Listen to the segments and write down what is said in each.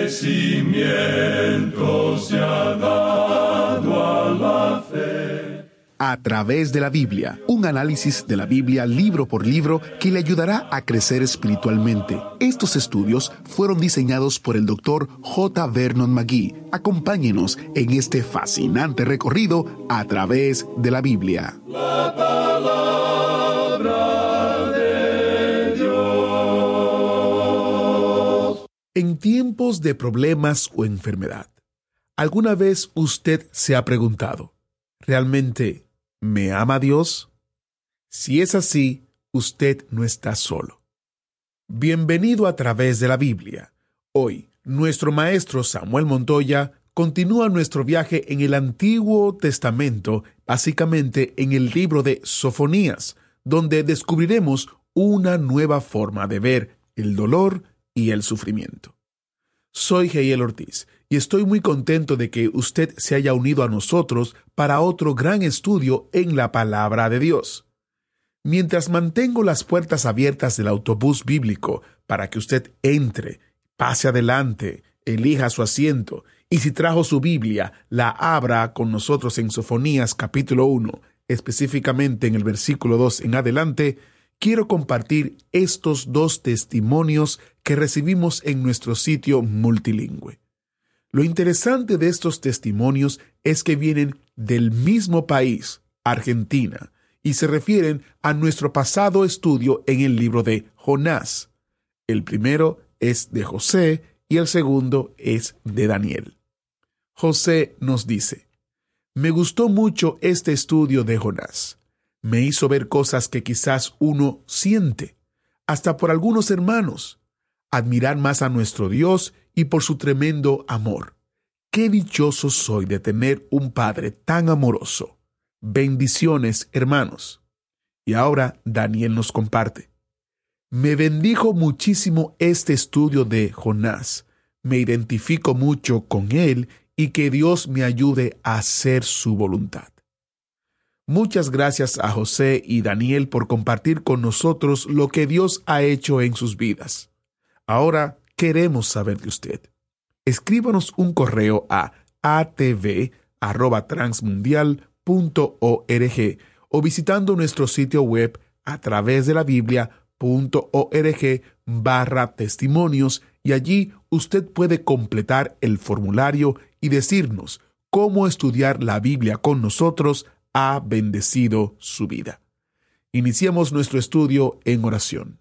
crecimiento se ha dado a la fe. A través de la Biblia, un análisis de la Biblia libro por libro que le ayudará a crecer espiritualmente. Estos estudios fueron diseñados por el Dr. J. Vernon McGee. Acompáñenos en este fascinante recorrido a través de la Biblia. La palabra de Dios. En tiempos de problemas o enfermedad, ¿alguna vez usted se ha preguntado, ¿realmente ¿me ama Dios? Si es así, usted no está solo. Bienvenido a través de la Biblia. Hoy, nuestro maestro Samuel Montoya continúa nuestro viaje en el Antiguo Testamento, básicamente en el libro de Sofonías, donde descubriremos una nueva forma de ver el dolor y el sufrimiento. Soy Heiel Ortiz y estoy muy contento de que usted se haya unido a nosotros para otro gran estudio en la Palabra de Dios. Mientras mantengo las puertas abiertas del autobús bíblico para que usted entre, pase adelante, elija su asiento y si trajo su Biblia, la abra con nosotros en Sofonías capítulo 1, específicamente en el versículo 2 en adelante, quiero compartir estos dos testimonios que recibimos en nuestro sitio multilingüe. Lo interesante de estos testimonios es que vienen del mismo país, Argentina, y se refieren a nuestro pasado estudio en el libro de Jonás. El primero es de José y el segundo es de Daniel. José nos dice: me gustó mucho este estudio de Jonás. Me hizo ver cosas que quizás uno siente, hasta por algunos hermanos. Admirar más a nuestro Dios y por su tremendo amor. ¡Qué dichoso soy de tener un Padre tan amoroso! Bendiciones, hermanos. Y ahora Daniel nos comparte: me bendijo muchísimo este estudio de Jonás. Me identifico mucho con él y que Dios me ayude a hacer su voluntad. Muchas gracias a José y Daniel por compartir con nosotros lo que Dios ha hecho en sus vidas. Ahora queremos saber de usted. Escríbanos un correo a atv@transmundial.org o visitando nuestro sitio web a través de la biblia.org/testimonios y allí usted puede completar el formulario y decirnos cómo estudiar la Biblia con nosotros ha bendecido su vida. Iniciemos nuestro estudio en oración.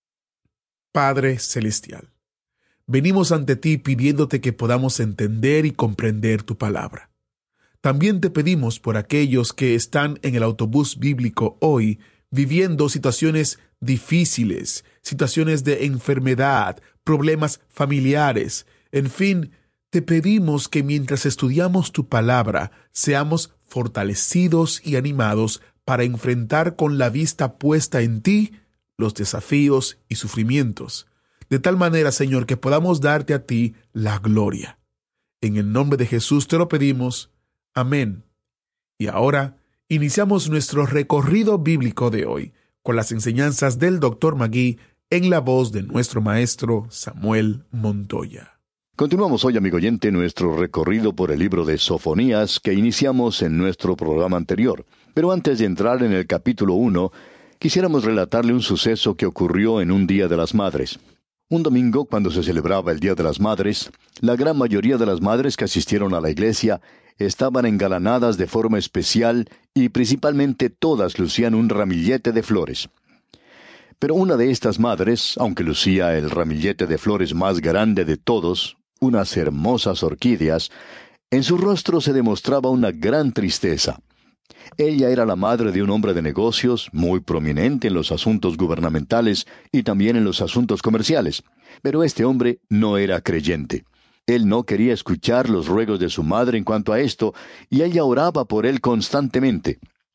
Padre Celestial, venimos ante ti pidiéndote que podamos entender y comprender tu palabra. También te pedimos por aquellos que están en el autobús bíblico hoy, viviendo situaciones difíciles, situaciones de enfermedad, problemas familiares, en fin, te pedimos que mientras estudiamos tu palabra, seamos fortalecidos y animados para enfrentar con la vista puesta en ti los desafíos y sufrimientos, de tal manera, Señor, que podamos darte a ti la gloria. En el nombre de Jesús te lo pedimos. Amén. Y ahora iniciamos nuestro recorrido bíblico de hoy con las enseñanzas del Dr. McGee en la voz de nuestro maestro Samuel Montoya. Continuamos hoy, amigo oyente, nuestro recorrido por el libro de Sofonías que iniciamos en nuestro programa anterior. Pero antes de entrar en el capítulo 1, quisiéramos relatarle un suceso que ocurrió en un Día de las Madres. Un domingo, cuando se celebraba el Día de las Madres, la gran mayoría de las madres que asistieron a la iglesia estaban engalanadas de forma especial y principalmente todas lucían un ramillete de flores. Pero una de estas madres, aunque lucía el ramillete de flores más grande de todos, unas hermosas orquídeas, en su rostro se demostraba una gran tristeza. Ella era la madre de un hombre de negocios muy prominente en los asuntos gubernamentales y también en los asuntos comerciales. Pero este hombre no era creyente. Él no quería escuchar los ruegos de su madre en cuanto a esto, y ella oraba por él constantemente.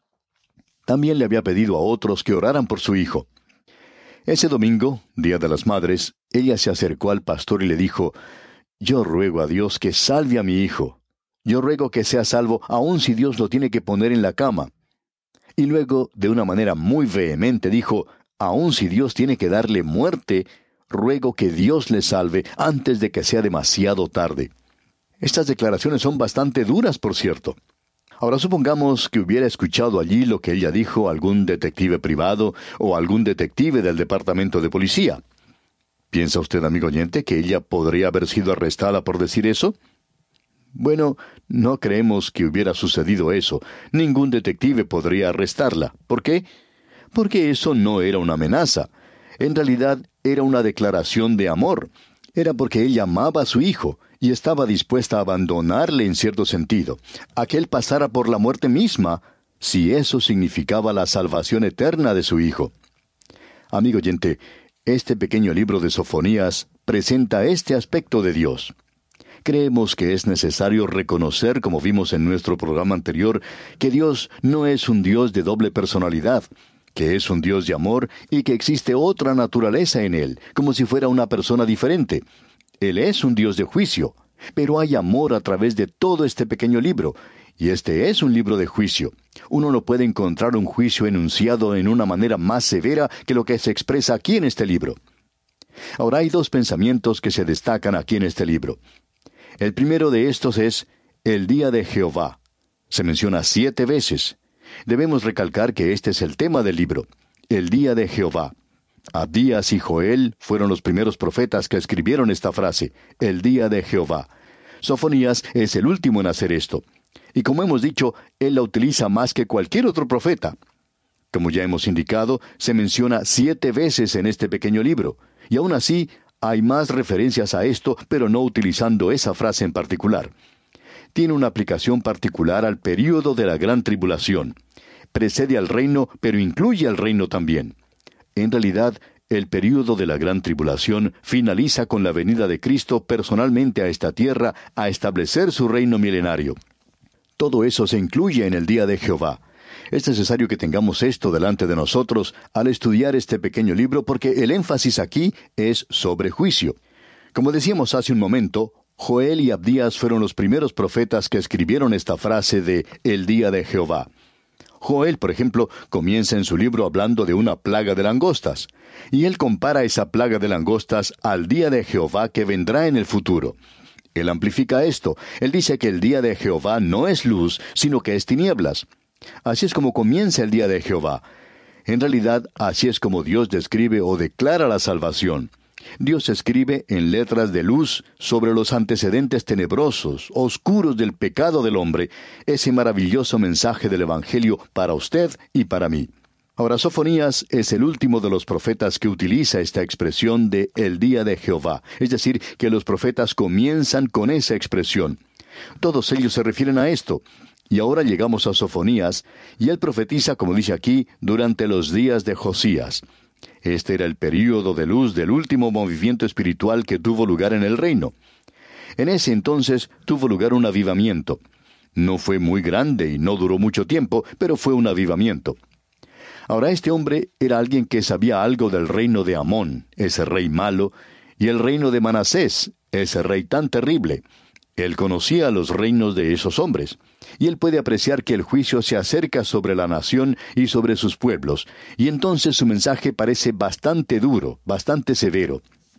También le había pedido a otros que oraran por su hijo. Ese domingo, Día de las Madres, ella se acercó al pastor y le dijo: «Yo ruego a Dios que salve a mi hijo. Yo ruego que sea salvo, aun si Dios lo tiene que poner en la cama». Y luego, de una manera muy vehemente, dijo: «Aun si Dios tiene que darle muerte, ruego que Dios le salve antes de que sea demasiado tarde. Estas declaraciones son bastante duras, por cierto. Ahora supongamos que hubiera escuchado allí lo que ella dijo algún detective privado o algún detective del departamento de policía. ¿Piensa usted, amigo oyente, que ella podría haber sido arrestada por decir eso? Bueno, no creemos que hubiera sucedido eso. Ningún detective podría arrestarla. ¿Por qué? Porque eso no era una amenaza. En realidad era una declaración de amor. Era porque ella amaba a su hijo y estaba dispuesta a abandonarle en cierto sentido, a que él pasara por la muerte misma, si eso significaba la salvación eterna de su hijo. Amigo oyente, este pequeño libro de Sofonías presenta este aspecto de Dios. Creemos que es necesario reconocer, como vimos en nuestro programa anterior, que Dios no es un Dios de doble personalidad, que es un Dios de amor y que existe otra naturaleza en Él, como si fuera una persona diferente. Él es un Dios de juicio, pero hay amor a través de todo este pequeño libro, y este es un libro de juicio. Uno no puede encontrar un juicio enunciado en una manera más severa que lo que se expresa aquí en este libro. Ahora hay dos pensamientos que se destacan aquí en este libro. El primero de estos es el día de Jehová. Se menciona 7 veces. Debemos recalcar que este es el tema del libro, el día de Jehová. Abdías y Joel fueron los primeros profetas que escribieron esta frase, el día de Jehová. Sofonías es el último en hacer esto. Y como hemos dicho, él la utiliza más que cualquier otro profeta. Como ya hemos indicado, se menciona 7 veces en este pequeño libro. Y aún así, hay más referencias a esto, pero no utilizando esa frase en particular. Tiene una aplicación particular al período de la gran tribulación. Precede al reino, pero incluye al reino también. En realidad, el período de la gran tribulación finaliza con la venida de Cristo personalmente a esta tierra a establecer su reino milenario. Todo eso se incluye en el día de Jehová. Es necesario que tengamos esto delante de nosotros al estudiar este pequeño libro porque el énfasis aquí es sobre juicio. Como decíamos hace un momento, Joel y Abdías fueron los primeros profetas que escribieron esta frase de el día de Jehová. Joel, por ejemplo, comienza en su libro hablando de una plaga de langostas, y él compara esa plaga de langostas al día de Jehová que vendrá en el futuro. Él amplifica esto. Él dice que el día de Jehová no es luz, sino que es tinieblas. Así es como comienza el día de Jehová. En realidad, así es como Dios describe o declara la salvación. Dios escribe en letras de luz sobre los antecedentes tenebrosos, oscuros del pecado del hombre, ese maravilloso mensaje del Evangelio para usted y para mí. Ahora, Sofonías es el último de los profetas que utiliza esta expresión de el día de Jehová, es decir, que los profetas comienzan con esa expresión. Todos ellos se refieren a esto. Y ahora llegamos a Sofonías, y él profetiza, como dice aquí, durante los días de Josías. Este era el período de luz del último movimiento espiritual que tuvo lugar en el reino. En ese entonces tuvo lugar un avivamiento. No fue muy grande y no duró mucho tiempo, pero fue un avivamiento. Ahora este hombre era alguien que sabía algo del reino de Amón, ese rey malo, y el reino de Manasés, ese rey tan terrible. Él conocía los reinos de esos hombres, y él puede apreciar que el juicio se acerca sobre la nación y sobre sus pueblos, y entonces su mensaje parece bastante duro, bastante severo.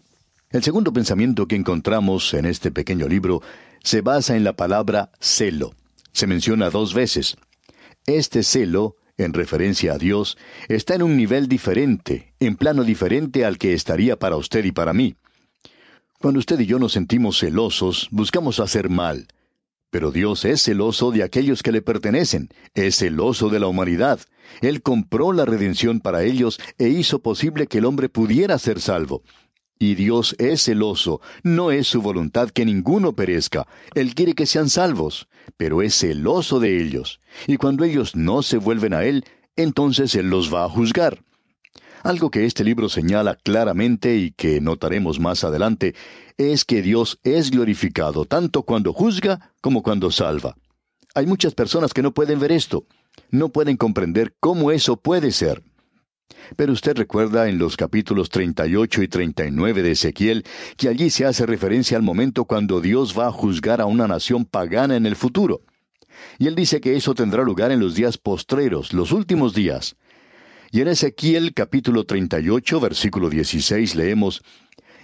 El segundo pensamiento que encontramos en este pequeño libro se basa en la palabra celo. Se menciona 2 veces. Este celo, en referencia a Dios, está en un nivel diferente, en plano diferente al que estaría para usted y para mí. Cuando usted y yo nos sentimos celosos, buscamos hacer mal. Pero Dios es celoso de aquellos que le pertenecen, es celoso de la humanidad. Él compró la redención para ellos e hizo posible que el hombre pudiera ser salvo. Y Dios es celoso, no es su voluntad que ninguno perezca. Él quiere que sean salvos, pero es celoso de ellos. Y cuando ellos no se vuelven a Él, entonces Él los va a juzgar. Algo que este libro señala claramente y que notaremos más adelante es que Dios es glorificado tanto cuando juzga como cuando salva. Hay muchas personas que no pueden ver esto, no pueden comprender cómo eso puede ser. Pero usted recuerda en los capítulos 38 y 39 de Ezequiel que allí se hace referencia al momento cuando Dios va a juzgar a una nación pagana en el futuro. Y él dice que eso tendrá lugar en los días postreros, los últimos días. Y en Ezequiel capítulo 38, versículo 16 leemos: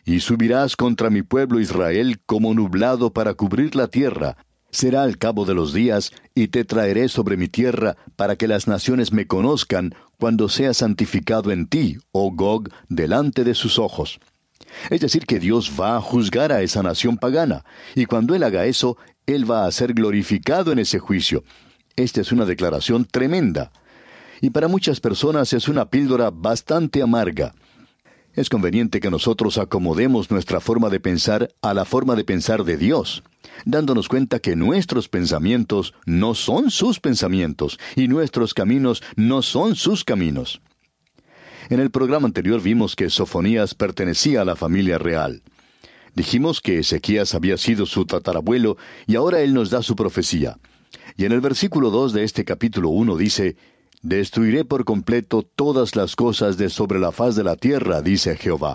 y subirás contra mi pueblo Israel como nublado para cubrir la tierra. Será al cabo de los días, y te traeré sobre mi tierra, para que las naciones me conozcan, cuando sea santificado en ti, oh Gog, delante de sus ojos. Es decir, que Dios va a juzgar a esa nación pagana, y cuando Él haga eso, Él va a ser glorificado en ese juicio. Esta es una declaración tremenda. Y para muchas personas es una píldora bastante amarga. Es conveniente que nosotros acomodemos nuestra forma de pensar a la forma de pensar de Dios, dándonos cuenta que nuestros pensamientos no son sus pensamientos, y nuestros caminos no son sus caminos. En el programa anterior vimos que Sofonías pertenecía a la familia real. Dijimos que Ezequías había sido su tatarabuelo, y ahora él nos da su profecía. Y en el versículo 2 de este capítulo 1 dice: «Destruiré por completo todas las cosas de sobre la faz de la tierra, dice Jehová».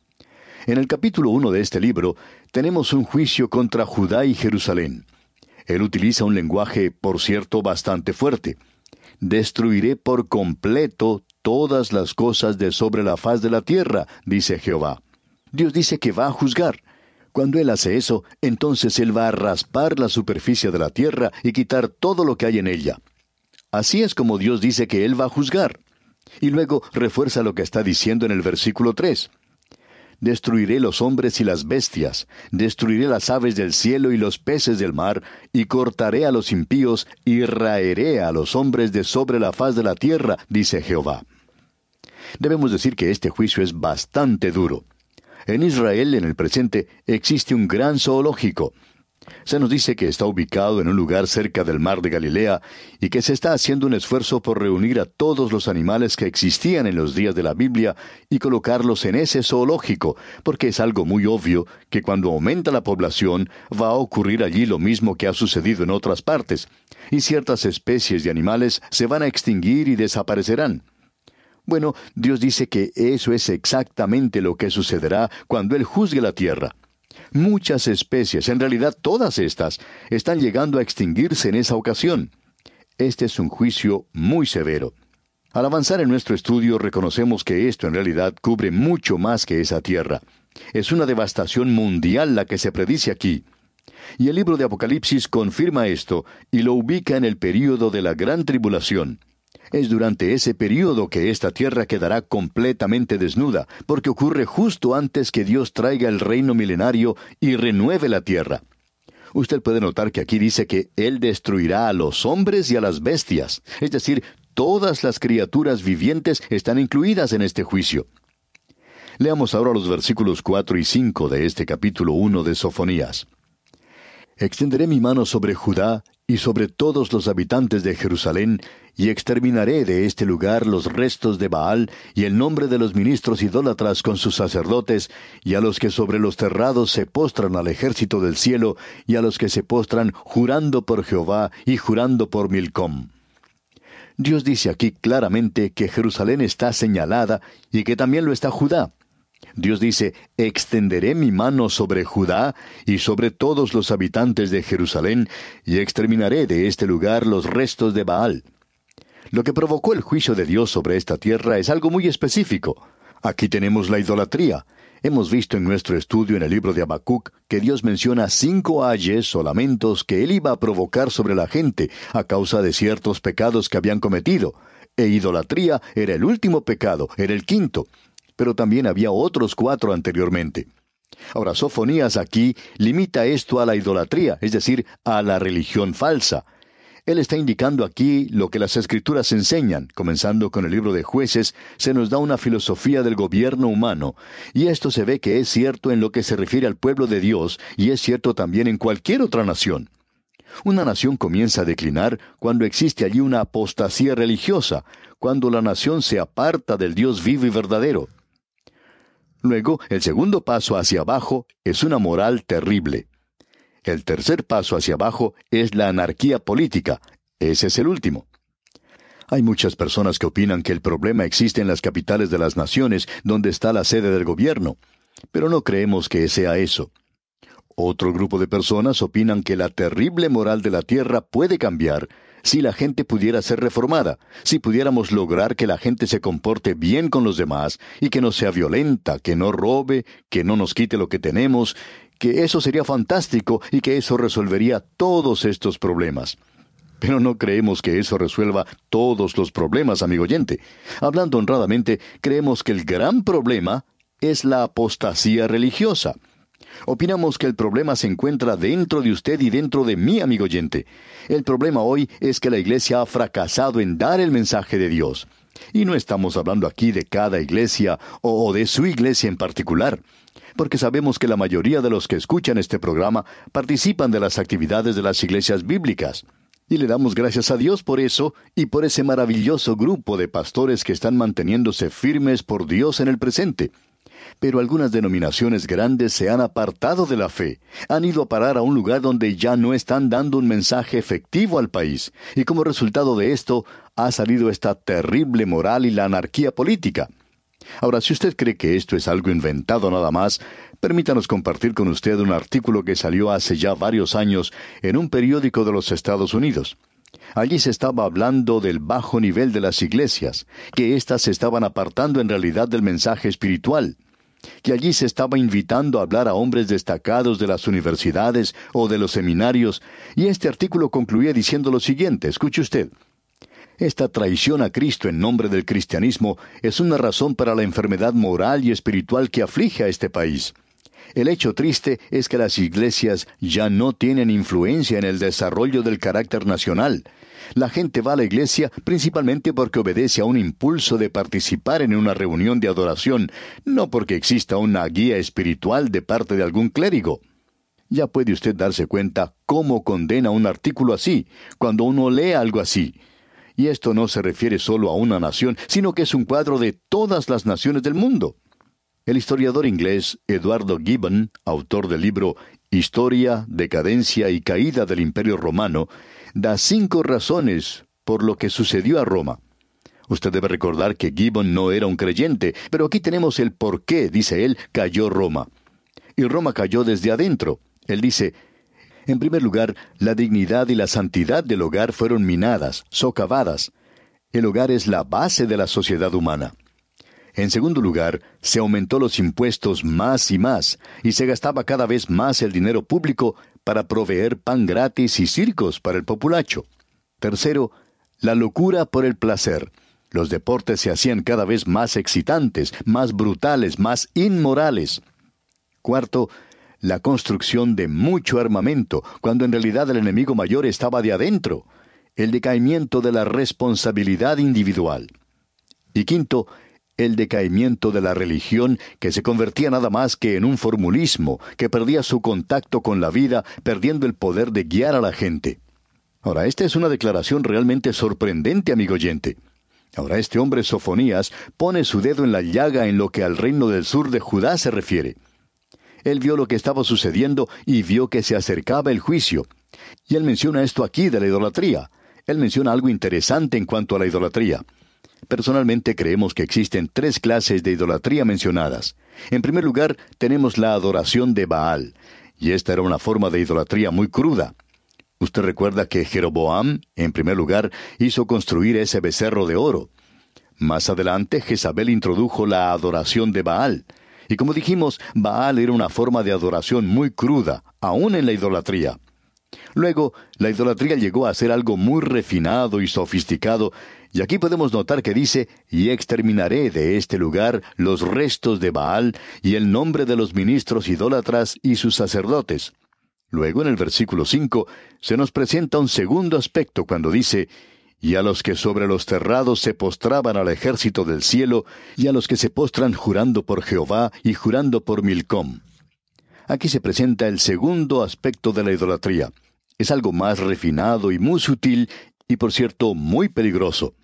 En el capítulo 1 de este libro tenemos un juicio contra Judá y Jerusalén. Él utiliza un lenguaje, por cierto, bastante fuerte. «Destruiré por completo todas las cosas de sobre la faz de la tierra», dice Jehová. Dios dice que va a juzgar. Cuando Él hace eso, entonces Él va a raspar la superficie de la tierra y quitar todo lo que hay en ella. Así es como Dios dice que Él va a juzgar. Y luego refuerza lo que está diciendo en el versículo 3. «Destruiré los hombres y las bestias, destruiré las aves del cielo y los peces del mar, y cortaré a los impíos, y raeré a los hombres de sobre la faz de la tierra», dice Jehová. Debemos decir que este juicio es bastante duro. En Israel, en el presente, existe un gran zoológico. Se nos dice que está ubicado en un lugar cerca del mar de Galilea y que se está haciendo un esfuerzo por reunir a todos los animales que existían en los días de la Biblia y colocarlos en ese zoológico, porque es algo muy obvio que cuando aumenta la población va a ocurrir allí lo mismo que ha sucedido en otras partes, y ciertas especies de animales se van a extinguir y desaparecerán. Bueno, Dios dice que eso es exactamente lo que sucederá cuando Él juzgue la tierra. Muchas especies, en realidad todas estas, están llegando a extinguirse en esa ocasión. Este es un juicio muy severo. Al avanzar en nuestro estudio reconocemos que esto en realidad cubre mucho más que esa tierra. Es una devastación mundial la que se predice aquí. Y el libro de Apocalipsis confirma esto y lo ubica en el período de la gran tribulación. Es durante ese período que esta tierra quedará completamente desnuda, porque ocurre justo antes que Dios traiga el reino milenario y renueve la tierra. Usted puede notar que aquí dice que Él destruirá a los hombres y a las bestias, es decir, todas las criaturas vivientes están incluidas en este juicio. Leamos ahora los versículos 4 y 5 de este capítulo 1 de Sofonías. «Extenderé mi mano sobre Judá y sobre todos los habitantes de Jerusalén, y exterminaré de este lugar los restos de Baal, y el nombre de los ministros idólatras con sus sacerdotes, y a los que sobre los terrados se postran al ejército del cielo, y a los que se postran jurando por Jehová y jurando por Milcom». Dios dice aquí claramente que Jerusalén está señalada, y que también lo está Judá. Dios dice: «Extenderé mi mano sobre Judá y sobre todos los habitantes de Jerusalén, y exterminaré de este lugar los restos de Baal». Lo que provocó el juicio de Dios sobre esta tierra es algo muy específico. Aquí tenemos la idolatría. Hemos visto en nuestro estudio en el libro de Habacuc que Dios menciona 5 ayes o lamentos que Él iba a provocar sobre la gente a causa de ciertos pecados que habían cometido. E idolatría era el último pecado, era el quinto. Pero también había otros 4 anteriormente. Ahora, Sofonías aquí limita esto a la idolatría, es decir, a la religión falsa. Él está indicando aquí lo que las Escrituras enseñan. Comenzando con el libro de Jueces, se nos da una filosofía del gobierno humano, y esto se ve que es cierto en lo que se refiere al pueblo de Dios, y es cierto también en cualquier otra nación. Una nación comienza a declinar cuando existe allí una apostasía religiosa, cuando la nación se aparta del Dios vivo y verdadero. Luego, el segundo paso hacia abajo es una moral terrible. El tercer paso hacia abajo es la anarquía política. Ese es el último. Hay muchas personas que opinan que el problema existe en las capitales de las naciones, donde está la sede del gobierno, pero no creemos que sea eso. Otro grupo de personas opinan que la terrible moral de la tierra puede cambiar, si la gente pudiera ser reformada, si pudiéramos lograr que la gente se comporte bien con los demás y que no sea violenta, que no robe, que no nos quite lo que tenemos, que eso sería fantástico y que eso resolvería todos estos problemas. Pero no creemos que eso resuelva todos los problemas, amigo oyente. Hablando honradamente, creemos que el gran problema es la apostasía religiosa. Opinamos que el problema se encuentra dentro de usted y dentro de mí, amigo oyente. El problema hoy es que la iglesia ha fracasado en dar el mensaje de Dios. Y no estamos hablando aquí de cada iglesia o de su iglesia en particular, porque sabemos que la mayoría de los que escuchan este programa participan de las actividades de las iglesias bíblicas. Y le damos gracias a Dios por eso y por ese maravilloso grupo de pastores que están manteniéndose firmes por Dios en el presente. Pero algunas denominaciones grandes se han apartado de la fe, han ido a parar a un lugar donde ya no están dando un mensaje efectivo al país, y como resultado de esto ha salido esta terrible moral y la anarquía política. Ahora, si usted cree que esto es algo inventado nada más, permítanos compartir con usted un artículo que salió hace ya varios años en un periódico de los Estados Unidos. Allí se estaba hablando del bajo nivel de las iglesias, que éstas se estaban apartando en realidad del mensaje espiritual, que allí se estaba invitando a hablar a hombres destacados de las universidades o de los seminarios, y este artículo concluía diciendo lo siguiente, escuche usted. Esta traición a Cristo en nombre del cristianismo es una razón para la enfermedad moral y espiritual que aflige a este país. El hecho triste es que las iglesias ya no tienen influencia en el desarrollo del carácter nacional. La gente va a la iglesia principalmente porque obedece a un impulso de participar en una reunión de adoración, no porque exista una guía espiritual de parte de algún clérigo. Ya puede usted darse cuenta cómo condena un artículo así, cuando uno lee algo así. Y esto no se refiere solo a una nación, sino que es un cuadro de todas las naciones del mundo. El historiador inglés Eduardo Gibbon, autor del libro Historia, Decadencia y Caída del Imperio Romano, da 5 razones por lo que sucedió a Roma. Usted debe recordar que Gibbon no era un creyente, pero aquí tenemos el por qué, dice él, cayó Roma. Y Roma cayó desde adentro. Él dice, en primer lugar, la dignidad y la santidad del hogar fueron minadas, socavadas. El hogar es la base de la sociedad humana. En segundo lugar, se aumentó los impuestos más y se gastaba cada vez más el dinero público para proveer pan gratis y circos para el populacho. Tercero, la locura por el placer. Los deportes se hacían cada vez más excitantes, más brutales, más inmorales. Cuarto, la construcción de mucho armamento, cuando en realidad el enemigo mayor estaba de adentro. El decaimiento de la responsabilidad individual. Y quinto, el decaimiento de la religión, que se convertía nada más que en un formulismo, que perdía su contacto con la vida, perdiendo el poder de guiar a la gente. Ahora, esta es una declaración realmente sorprendente, amigo oyente. Ahora, este hombre Sofonías pone su dedo en la llaga en lo que al reino del sur de Judá se refiere. Él vio lo que estaba sucediendo y vio que se acercaba el juicio. Y él menciona esto aquí de la idolatría. Él menciona algo interesante en cuanto a la idolatría. Personalmente creemos que existen 3 clases de idolatría mencionadas. En primer lugar, tenemos la adoración de Baal, y esta era una forma de idolatría muy cruda. Usted recuerda que Jeroboam, en primer lugar, hizo construir ese becerro de oro. Más adelante, Jezabel introdujo la adoración de Baal. Y como dijimos, Baal era una forma de adoración muy cruda, aún en la idolatría. Luego, la idolatría llegó a ser algo muy refinado y sofisticado, y aquí podemos notar que dice, y exterminaré de este lugar los restos de Baal y el nombre de los ministros idólatras y sus sacerdotes. Luego, en el versículo 5, se nos presenta un segundo aspecto cuando dice, y a los que sobre los terrados se postraban al ejército del cielo, y a los que se postran jurando por Jehová y jurando por Milcom. Aquí se presenta el segundo aspecto de la idolatría. Es algo más refinado y muy sutil, y por cierto, muy peligroso.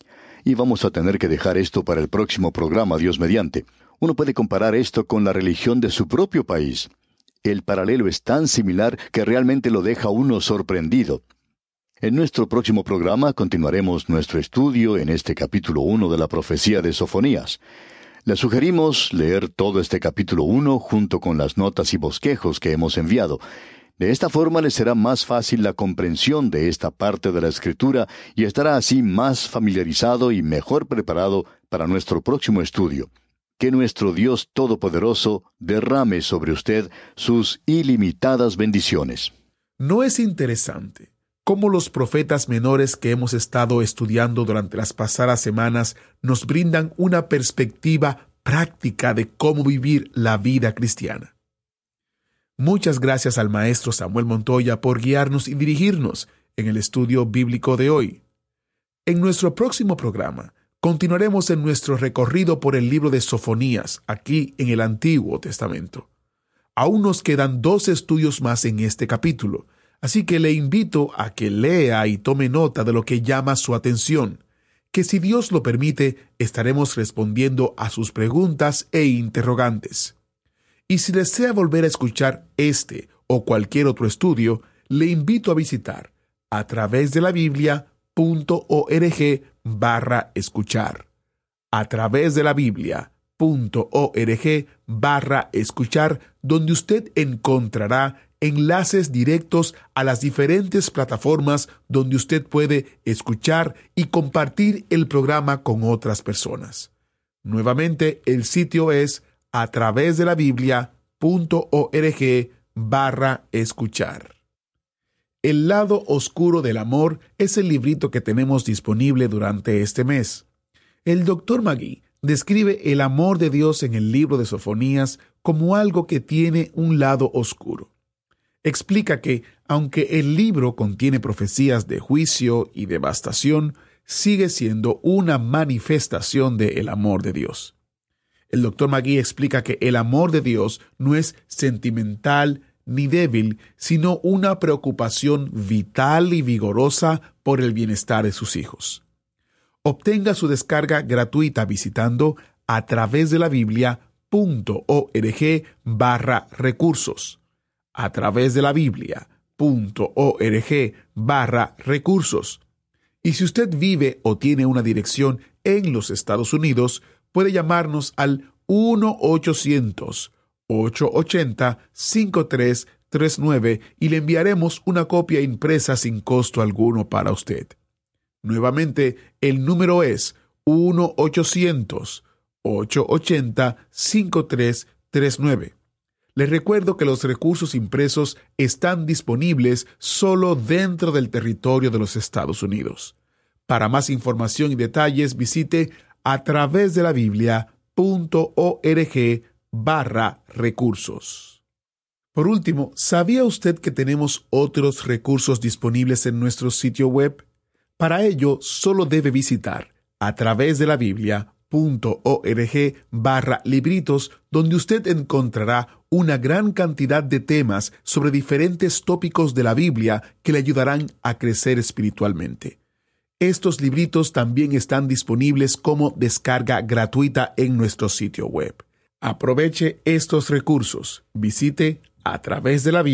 Y vamos a tener que dejar esto para el próximo programa, Dios mediante. Uno puede comparar esto con la religión de su propio país. El paralelo es tan similar que realmente lo deja uno sorprendido. En nuestro próximo programa continuaremos nuestro estudio en este capítulo 1 de la profecía de Sofonías. Le sugerimos leer todo este capítulo 1 junto con las notas y bosquejos que hemos enviado. De esta forma le será más fácil la comprensión de esta parte de la Escritura y estará así más familiarizado y mejor preparado para nuestro próximo estudio. Que nuestro Dios Todopoderoso derrame sobre usted sus ilimitadas bendiciones. ¿No es interesante cómo los profetas menores que hemos estado estudiando durante las pasadas semanas nos brindan una perspectiva práctica de cómo vivir la vida cristiana? Muchas gracias al maestro Samuel Montoya por guiarnos y dirigirnos en el estudio bíblico de hoy. En nuestro próximo programa, continuaremos en nuestro recorrido por el libro de Sofonías, aquí en el Antiguo Testamento. Aún nos quedan 2 estudios más en este capítulo, así que le invito a que lea y tome nota de lo que llama su atención, que si Dios lo permite, estaremos respondiendo a sus preguntas e interrogantes. Y si desea volver a escuchar este o cualquier otro estudio, le invito a visitar a través de la Biblia.org/escuchar. A través de la Biblia.org/escuchar, donde usted encontrará enlaces directos a las diferentes plataformas donde usted puede escuchar y compartir el programa con otras personas. Nuevamente, el sitio es a través de la Biblia.org/escuchar. El lado oscuro del amor es el librito que tenemos disponible durante este mes. El Dr. Magee describe el amor de Dios en el libro de Sofonías como algo que tiene un lado oscuro. Explica que, aunque el libro contiene profecías de juicio y devastación, sigue siendo una manifestación del amor de Dios. El Dr. Magee explica que el amor de Dios no es sentimental ni débil, sino una preocupación vital y vigorosa por el bienestar de sus hijos. Obtenga su descarga gratuita visitando a través de la Biblia.org/recursos. A través de la Biblia.org/recursos. Y si usted vive o tiene una dirección en los Estados Unidos, puede llamarnos al 1-800-880-5339 y le enviaremos una copia impresa sin costo alguno para usted. Nuevamente, el número es 1-800-880-5339. Les recuerdo que los recursos impresos están disponibles solo dentro del territorio de los Estados Unidos. Para más información y detalles, visite a través de la Biblia.org/recursos. Por último, ¿sabía usted que tenemos otros recursos disponibles en nuestro sitio web? Para ello, solo debe visitar a través de la Biblia.org/libritos, donde usted encontrará una gran cantidad de temas sobre diferentes tópicos de la Biblia que le ayudarán a crecer espiritualmente. Estos libritos también están disponibles como descarga gratuita en nuestro sitio web. Aproveche estos recursos. Visite a través de la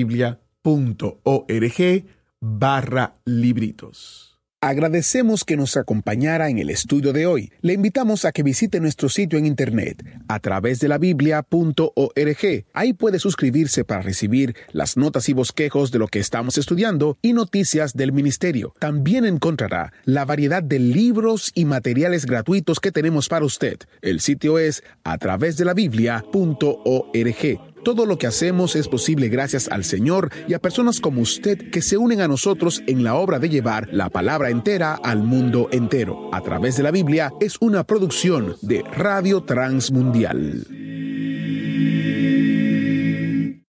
Biblia.org/libritos. Agradecemos que nos acompañara en el estudio de hoy. Le invitamos a que visite nuestro sitio en internet a través de la Biblia.org. Ahí puede suscribirse para recibir las notas y bosquejos de lo que estamos estudiando y noticias del ministerio. También encontrará la variedad de libros y materiales gratuitos que tenemos para usted. El sitio es a través de la Biblia.org. Todo lo que hacemos es posible gracias al Señor y a personas como usted que se unen a nosotros en la obra de llevar la palabra entera al mundo entero. A través de la Biblia es una producción de Radio Transmundial.